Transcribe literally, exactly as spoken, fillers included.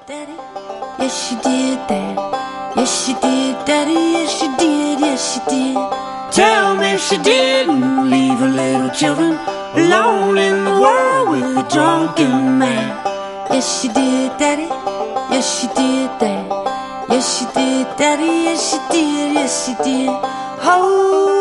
Daddy, yes she did that. Yes she did, Daddy, yes she did, yes she did. Tell me she didn't leave her little children alone in the world with a drunken man. Yes she did, Daddy, yes she did that. Yes she did, Daddy, yes she did, yes she did. Oh